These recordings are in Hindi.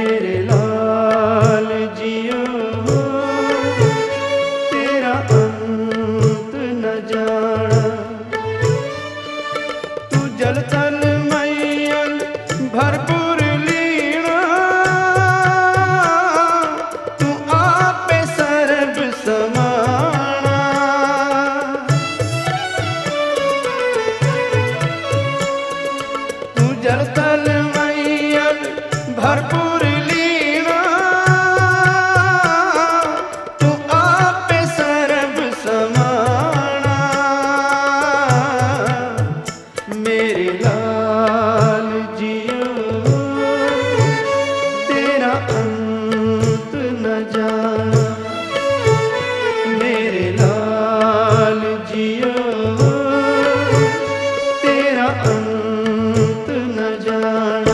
मेरे लाल जियो तेरा अंत न जाना। तू जल थल मैयल भरपूर लीना, तू आपे सर्ब समाना। तू जल थल मैयल भरपूर लीना, तू आपे सर्ब समाना। मेरे लाल जियो तेरा अंत न जाना। मेरे लाल जियो तेरा अंत न जाना।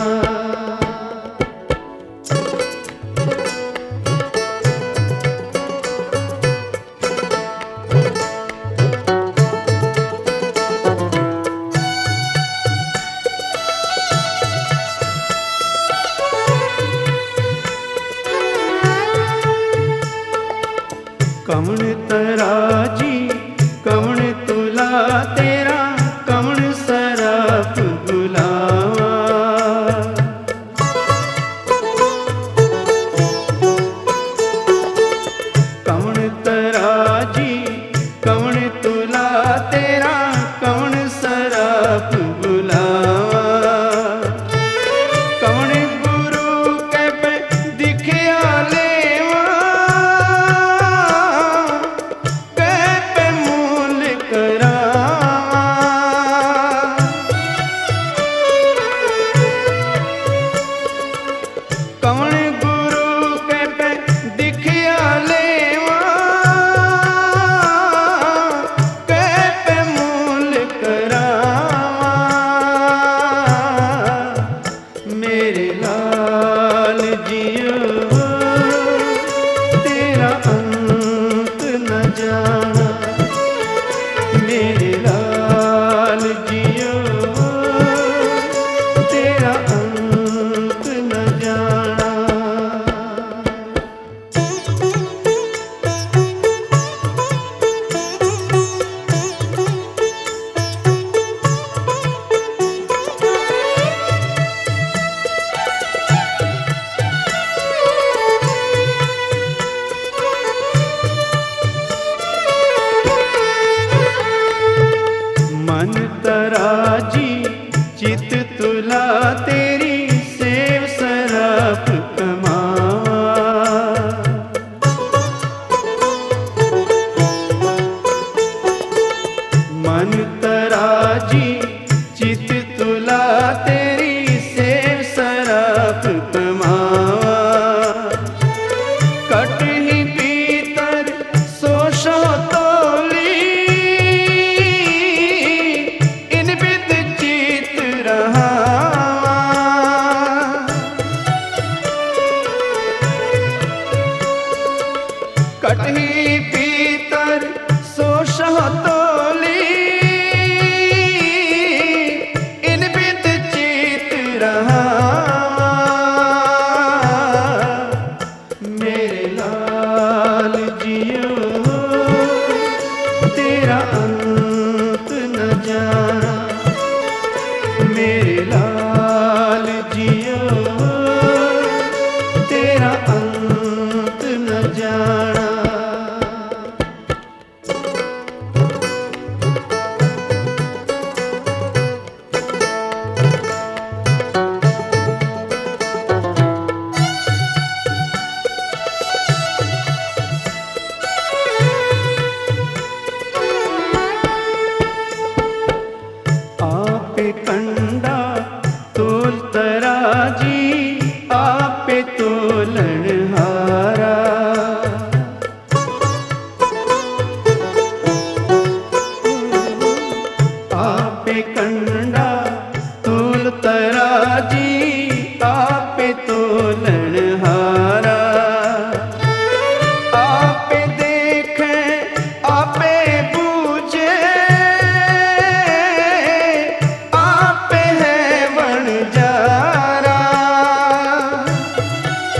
कवण तराजी कवण तुला तेरा, कवण सराप बुलावा। कवण तराजी कवण तुला तेरा, कवण सराप बुलावा। कवण गुरु के पे दिखया लेवा, के पे मूल करावा। कवण गुरु के पे दिखया लेवा, के पे मूल करावा। मेरे लाल जियो तेरा अंत न जाना। मेरे लाल जियो तेरा अंत न जाना। मन तराजी चित तुला तेरी, सेव सराप कमावा। मन तराजी चित तुला तेरी, सेव सराप कमावा। कटही पीतर सोशो तोली, इन बिद चित रहावा। कटही पीतर सोशो तोली, इन बिद चित रहावा। मेरे लाल जियो तेरा अंत न जाना। मेरे लाल जियो तेरा अंत न जाना। आपे कंडा तोल तराजी, आपे तोलन हारा। आपे कंडा तोल तराजी, आपे तोलन हारा। आपे देखे आपे बूझे, आपे है बन जारा।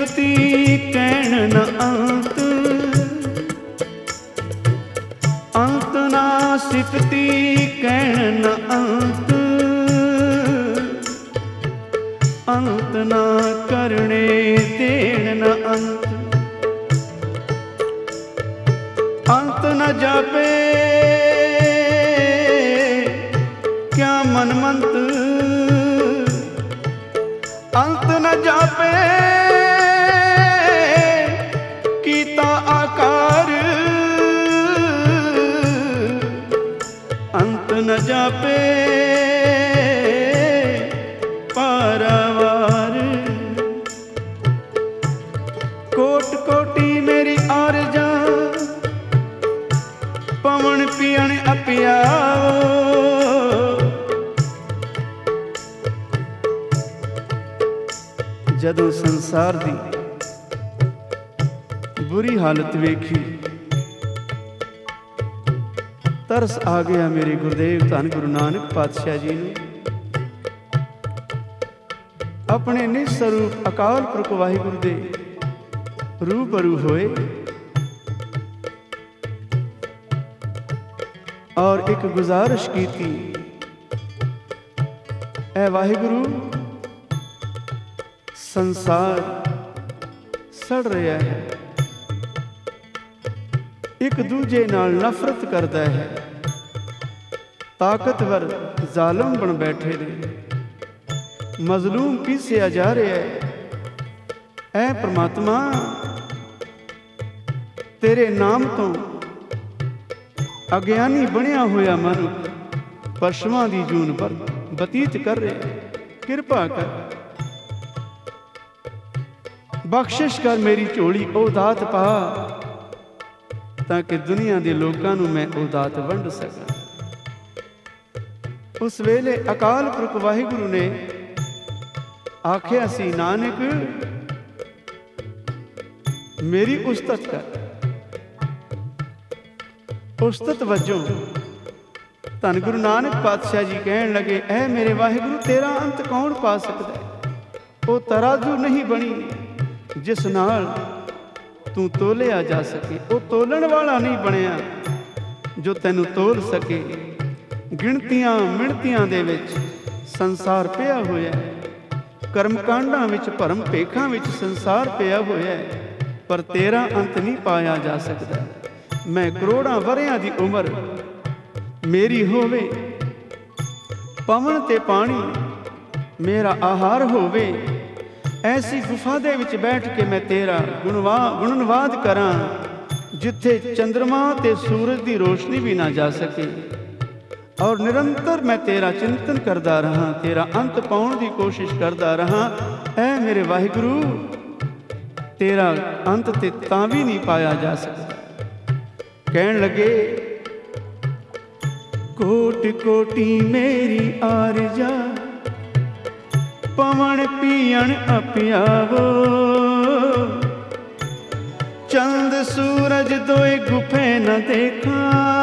सिफती कहण न अंत, अंत ना सिफती कहण न अंत, अंत ना करने देण न अंत, अंत न जापे क्या मनमंत, अंत न जापे कीता आकार, अंत न जापे पारावार। कोट कोटि मेरी आरजा पवन पियण अपियावो, जदों संसार दी बुरी हालत वेखी तरस आ गया मेरे गुरुदेव धन गुरु नानक पातशाह जी ने अपने निस्वरूप अकाल पुरख वाहिगुरु दे रूबरू होए और एक गुजारिश की थी, ऐ वाहिगुरु संसार सड़ रहा है, एक दूजे नाल नफरत करता है, ताकतवर जालम बन बैठे ने, मजलूम पीछे जा रहा है। ऐ परमात्मा तेरे नाम तो अज्ञानी बनिया होया मनुख पशुआं दी जून पर बतीत कर रहे, किरपा कर बख्शिश कर मेरी झोली ओ दात पा, ताकि दुनिया के लोगों को मैं ओ दात वंड सका। उस वेले अकाल पुरख वाहिगुरु ने आख्या सी, नानक मेरी उस्तत कर। उस्तत वजों धन गुरु नानक पातशाह जी कहन लगे, ऐ मेरे वाहिगुरु तेरा अंत कौन पा सकता है? वो तराजू नहीं बनी जिस नाल तू तोलिया जा सके, वो तोलन वाला नहीं बनया जो तैनू तोल सके। गिणतियां मिणतियां दे विच संसार पिया होया है, कर्मकांडां विच भरम भेखां विच संसार पिया होया है, पर तेरा अंत नहीं पाया जा सकता। मैं करोड़ां वरियां दी उम्र मेरी होवे, पवन ते पानी मेरा आहार होवे, ऐसी गुफा दे विच बैठ के मैं तेरा गुणनवाद करां जिथे चंद्रमा ते सूरज की रोशनी भी ना जा सके, और निरंतर मैं तेरा चिंतन करता रहा, तेरा अंत पाउण की कोशिश करता रहा। ऐ मेरे वाहिगुरु तेरा अंत ते तां भी नहीं पाया जा सकता। कहन लगे, कोट कोटि मेरी आरजा पवन पियण अपियावो, चंद सूरज दोए गुफे न देखा,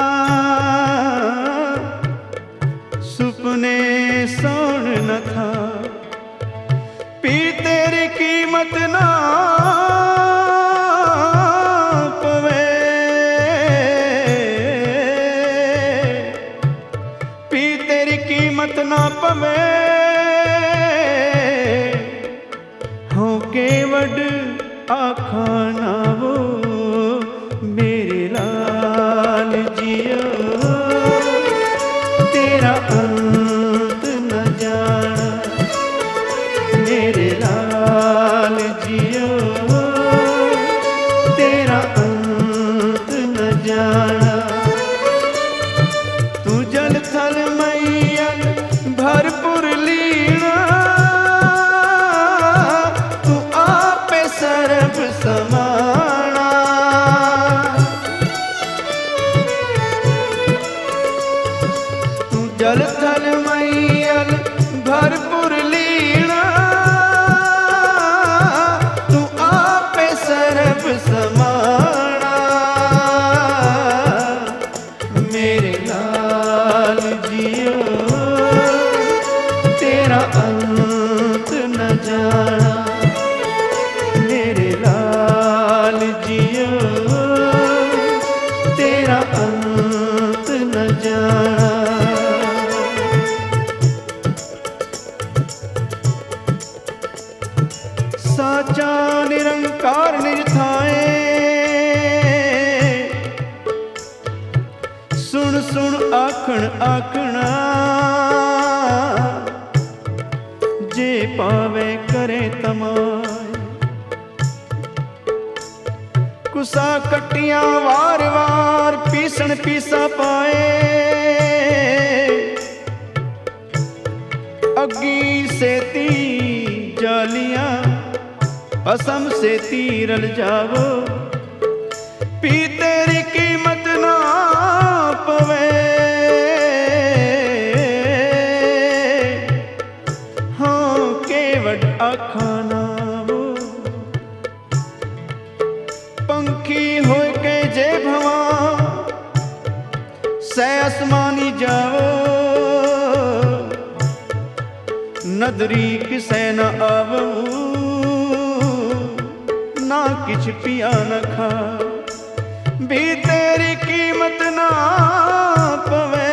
सुपने सोन न था, पी तेरी कीमत ना पवे, पी तेरी कीमत ना पवे, केवड आखाना वो मेरे लाल जियो, तेरा अंत न जाना, मेरे लाल जियो, तेरा अंत न जाना। तू जल थल मैयल भरपुर लीना, सर्ब समाना, तू जल थल मैयल भरपुर लीना, तू आपे सर्ब समाना, मेरे लाल जियो, तेरा अंत न जाना, मेरे ਵਿਚਾਰ ਨਿਜ ਥਾਏ। ਸੁਣ ਸੁਣ ਆਖਣ ਆਖਣਾ, ਜੇ ਪਾਵੇ ਕਰੇ ਤਮਾਏ। ਕੁਸਾ ਕੱਟੀਆਂ ਵਾਰ ਵਾਰ, ਪੀਸਣ ਪੀਸਾ ਪਾਏ। ਅੱਗੀ ਸੇਤੀ ਜਾਲੀਆਂ, ਭਸਮ ਸੇਤੀ ਰਲ ਜਾਵੋ। ਪੀ ਤੇਰੀ ਕੀਮਤ ਨਾ ਪਵੇ, ਹਾਂ ਕੇਵਡ ਆਖਾਂ ਨਾਵੋ। ਪੰਖੀ ਹੋਏ ਕੇ ਜੇ ਭਵਾਂ, ਸੈ ਅਸਮਾਨੀ ਜਾਵੋ। ਨਦਰੀ ਕਿਸੈ ਨ ਆਵਉ, ਨਾ ਕਿਛ ਪਿਆ ਨ ਖਾ। ਵੀ ਤੇਰੀ ਕੀਮਤ ਨਾ ਪਵੇ,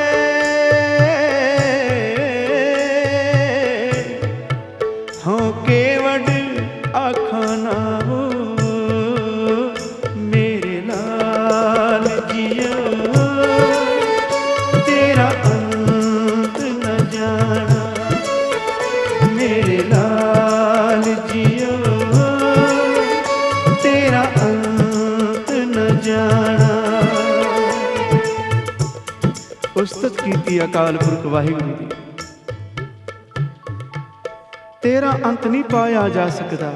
ਹਾਂ ਕੇਵਡ ਆਖਾਂ ਨਾਵੋ। ਮੇਰੇ ਲਾਲ ਜੀਓ ਤੇਰਾ ਅੰਤ ਨ ਜਾਣਾ। ਮੇਰੇ ਲਾਲ ਜੀਓ ਤੇਰਾ ਅੰਤ ਨ ਜਾਣਾ। ਉਸਤਤ ਕੀਤੀ ਅਕਾਲ ਪੁਰਖ ਵਾਹਿਗੁਰੂ ਦੀ। ਤੇਰਾ ਅੰਤ ਨਹੀਂ ਪਾਇਆ ਜਾ ਸਕਦਾ।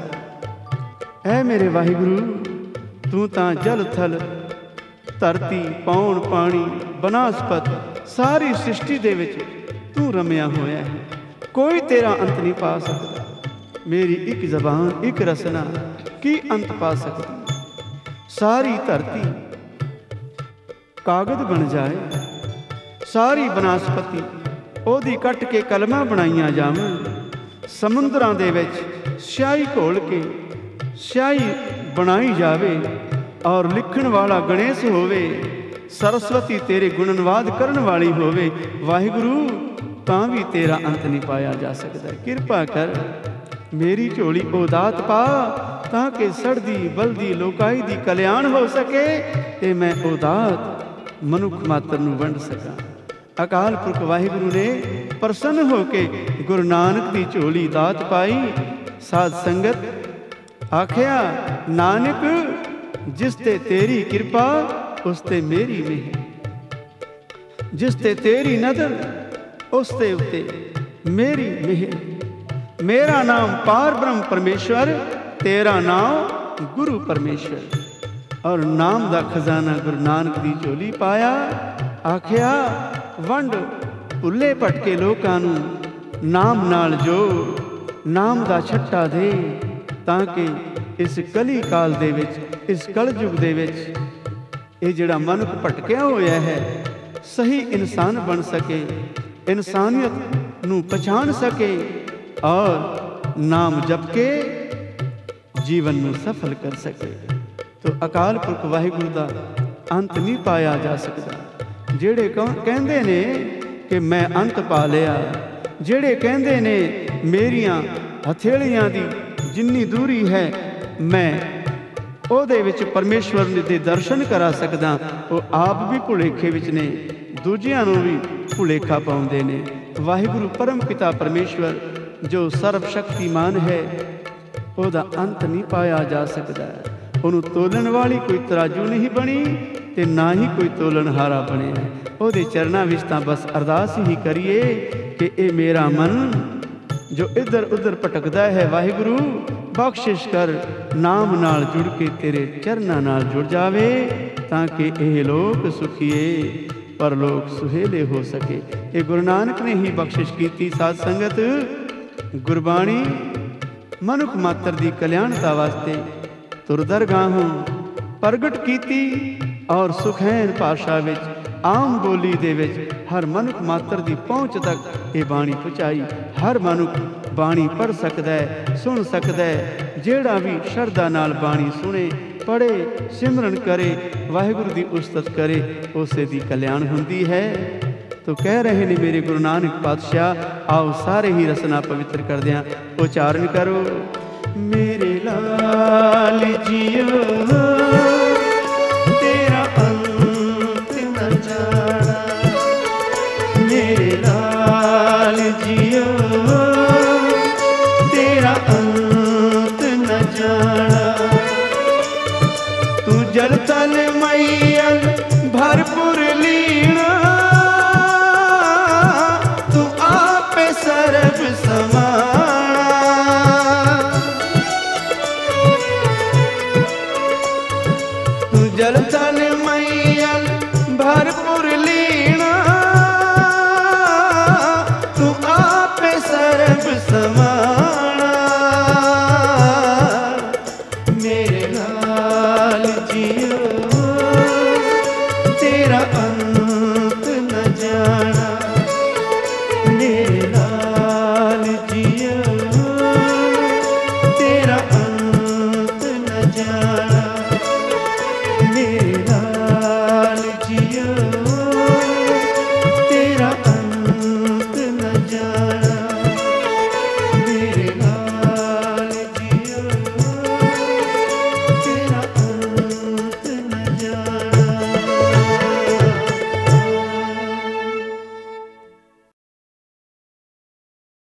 ਐ ਮੇਰੇ ਵਾਹਿਗੁਰੂ, ਤੂੰ ਤਾਂ ਜਲ ਥਲ ਧਰਤੀ ਪੌਣ ਪਾਣੀ ਬਨਸਪਤ ਸਾਰੀ ਸ੍ਰਿਸ਼ਟੀ ਦੇ ਵਿੱਚ ਤੂੰ ਰਮਿਆ ਹੋਇਆ ਹੈ। ਕੋਈ ਤੇਰਾ ਅੰਤ ਨਹੀਂ ਪਾ ਸਕਦਾ। ਮੇਰੀ ਇੱਕ ਜ਼ਬਾਨ, ਇੱਕ ਰਸਨਾ ਕੀ ਅੰਤ ਪਾ ਸਕਦੀ। ਸਾਰੀ ਧਰਤੀ ਕਾਗਜ਼ ਬਣ ਜਾਏ, ਸਾਰੀ ਬਨਸਪਤੀ ਉਹਦੀ ਕੱਟ ਕੇ ਕਲਮਾਂ ਬਣਾਈਆਂ ਜਾਵਣ। ਸਮੁੰਦਰਾਂ ਦੇ ਵਿੱਚ ਸਿਆਹੀ ਘੋਲ ਕੇ ਸਿਆਹੀ ਬਣਾਈ ਜਾਵੇ, ਔਰ ਲਿਖਣ ਵਾਲਾ ਗਣੇਸ਼ ਹੋਵੇ, ਸਰਸਵਤੀ ਤੇਰੇ ਗੁਣਨਵਾਦ ਕਰਨ ਵਾਲੀ ਹੋਵੇ। ਵਾਹਿਗੁਰੂ, ਤਾਂ ਵੀ ਤੇਰਾ ਅੰਤ ਨਹੀਂ ਪਾਇਆ ਜਾ ਸਕਦਾ। ਕਿਰਪਾ ਕਰ, ਮੇਰੀ ਝੋਲੀ ਉਹ ਦਾਤ ਪਾ, ਤਾਂ ਕਿ ਸੜਦੀ ਬਲਦੀ ਲੋਕਾਈ ਦੀ ਕਲਿਆਣ ਹੋ ਸਕੇ ਤੇ ਮੈਂ ਉਹ ਦਾਤ ਮਨੁੱਖ ਮਾਤਰ ਨੂੰ ਵੰਡ ਸਕਾਂ। ਅਕਾਲ ਪੁਰਖ ਵਾਹਿਗੁਰੂ ਨੇ ਪ੍ਰਸੰਨ ਹੋ ਕੇ ਗੁਰੂ ਨਾਨਕ ਦੀ ਝੋਲੀ ਦਾਤ ਪਾਈ। ਸਾਧ ਸੰਗਤ ਆਖਿਆ, ਨਾਨਕ ਜਿਸ ਤੇ ਤੇਰੀ ਕਿਰਪਾ, ਉਸ ਤੇ ਮੇਰੀ ਮਿਹਰ। ਜਿਸ ਤੇ ਤੇਰੀ ਨਜ਼ਰ, ਉਸ ਦੇ ਉੱਤੇ ਮੇਰੀ ਮਿਹਰ। ਮੇਰਾ ਨਾਮ ਪਾਰ ਬ੍ਰਹਮ ਪਰਮੇਸ਼ਵਰ, ਤੇਰਾ ਨਾਮ ਗੁਰੂ ਪਰਮੇਸ਼ਵਰ। ਔਰ ਨਾਮ ਦਾ ਖਜ਼ਾਨਾ ਗੁਰੂ ਨਾਨਕ ਦੀ ਝੋਲੀ ਪਾਇਆ। ਆਖਿਆ, ਵੰਡ ਭੁੱਲੇ ਭਟਕੇ ਲੋਕਾਂ ਨੂੰ ਨਾਮ ਨਾਲ ਜੋੜ, ਨਾਮ ਦਾ ਛੱਟਾ ਦੇ, ਤਾਂ ਕਿ ਇਸ ਕਲੀ ਕਾਲ ਦੇ ਵਿੱਚ, ਇਸ ਕਲਯੁਗ ਦੇ ਵਿੱਚ ਇਹ ਜਿਹੜਾ ਮਨੁੱਖ ਭਟਕਿਆ ਹੋਇਆ ਹੈ, ਸਹੀ ਇਨਸਾਨ ਬਣ ਸਕੇ, ਇਨਸਾਨੀਅਤ ਨੂੰ ਪਛਾਣ ਸਕੇ ਔਰ ਨਾਮ ਜਪ ਕੇ ਜੀਵਨ ਨੂੰ ਸਫਲ ਕਰ ਸਕੇ। ਤੋ ਅਕਾਲ ਪੁਰਖ ਵਾਹਿਗੁਰੂ ਦਾ ਅੰਤ ਨਹੀਂ ਪਾਇਆ ਜਾ ਸਕਦਾ। ਜਿਹੜੇ ਕਹਿੰਦੇ ਨੇ ਕਿ ਮੈਂ ਅੰਤ ਪਾ ਲਿਆ, ਜਿਹੜੇ ਕਹਿੰਦੇ ਨੇ ਮੇਰੀਆਂ ਹਥੇਲੀਆਂ ਦੀ ਜਿੰਨੀ ਦੂਰੀ ਹੈ ਮੈਂ ਉਹਦੇ ਵਿੱਚ ਪਰਮੇਸ਼ਵਰ ਦੇ ਦਰਸ਼ਨ ਕਰਾ ਸਕਦਾ, ਉਹ ਆਪ ਵੀ ਭੁਲੇਖੇ ਵਿੱਚ ਨੇ, ਦੂਜਿਆਂ ਨੂੰ ਵੀ ਭੁਲੇਖਾ ਪਾਉਂਦੇ ਨੇ। ਵਾਹਿਗੁਰੂ ਪਰਮ ਪਿਤਾ ਪਰਮੇਸ਼ਵਰ ਜੋ ਸਰਬ ਸ਼ਕਤੀਮਾਨ ਹੈ, ਉਹਦਾ ਅੰਤ ਨਹੀਂ ਪਾਇਆ ਜਾ ਸਕਦਾ। ਉਹਨੂੰ ਤੋਲਣ ਵਾਲੀ ਕੋਈ ਤਰਾਜੂ ਨਹੀਂ ਬਣੀ ਤੇ ਨਾ ਹੀ ਕੋਈ ਤੋਲਣ ਹਾਰਾ ਬਣਿਆ। ਉਹਦੇ ਚਰਨਾਂ ਵਿੱਚ ਤਾਂ ਬਸ ਅਰਦਾਸ ਹੀ ਕਰੀਏ ਕਿ ਇਹ ਮੇਰਾ ਮਨ ਜੋ ਇੱਧਰ ਉੱਧਰ ਭਟਕਦਾ ਹੈ, ਵਾਹਿਗੁਰੂ ਬਖਸ਼ਿਸ਼ ਕਰ, ਨਾਮ ਨਾਲ ਜੁੜ ਕੇ ਤੇਰੇ ਚਰਨਾਂ ਨਾਲ ਜੁੜ ਜਾਵੇ, ਤਾਂ ਕਿ ਇਹ ਲੋਕ ਸੁਖੀਏ ਪਰਲੋਕ ਸੁਹੇਲੇ ਹੋ ਸਕੇ। ਇਹ ਗੁਰੂ ਨਾਨਕ ਨੇ ਹੀ ਬਖਸ਼ਿਸ਼ ਕੀਤੀ। ਸਾਧ ਸੰਗਤ, ਗੁਰਬਾਣੀ ਮਨੁੱਖ ਮਾਤਰ ਦੀ ਕਲਿਆਣਤਾ ਵਾਸਤੇ ਤੁਰਦਰਗਾਹੋਂ ਪ੍ਰਗਟ ਕੀਤੀ ਔਰ ਸੁਖੈਨ ਭਾਸ਼ਾ ਵਿੱਚ, ਆਮ ਬੋਲੀ ਦੇ ਵਿੱਚ ਹਰ ਮਨੁੱਖ ਮਾਤਰ ਦੀ ਪਹੁੰਚ ਤੱਕ ਇਹ ਬਾਣੀ ਪਹੁੰਚਾਈ। ਹਰ ਮਨੁੱਖ ਬਾਣੀ ਪੜ੍ਹ ਸਕਦਾ ਹੈ, ਸੁਣ ਸਕਦਾ ਹੈ। ਜਿਹੜਾ ਵੀ ਸ਼ਰਧਾ ਨਾਲ ਬਾਣੀ ਸੁਣੇ, ਪੜ੍ਹੇ, ਸਿਮਰਨ ਕਰੇ, ਵਾਹਿਗੁਰੂ ਦੀ ਉਸਤਤ ਕਰੇ, ਉਸੇ ਦੀ ਕਲਿਆਣ ਹੁੰਦੀ ਹੈ। ਤੋ ਕਹਿ ਰਹੇ ਨੇ ਮੇਰੇ ਗੁਰੂ ਨਾਨਕ ਪਾਤਸ਼ਾਹ, ਆਓ ਸਾਰੇ ਹੀ ਰਸਨਾ ਪਵਿੱਤਰ ਕਰਦਿਆਂ ਉਚਾਰਨ ਕਰੋ। ਮੇਰੇ ਲਾਲ लाल जियो तेरा अंत न जाना, मेरे लाल जियो तेरा अंत न जाना। तू जल तल मैयल भरपुर लीना, तू आप सर्व समाना। तू जल तल मैयल भरपुर लीना, तू आप सर्व समाना। मेरे लाल जियो तेरा अंत न जाना, मेरे लाल जियो तेरा अंत न जाना।